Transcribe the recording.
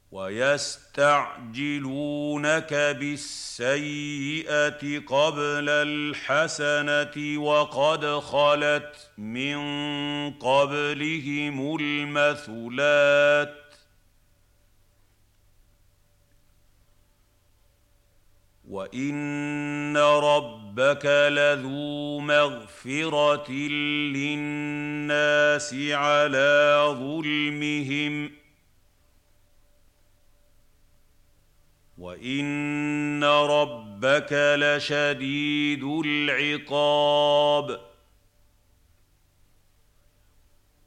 ويستعجلونك بالسيئه قبل الحسنه وقد خلت من قبلهم المثلات وان ربك لذو مغفره للناس على ظلمهم وان ربك لشديد العقاب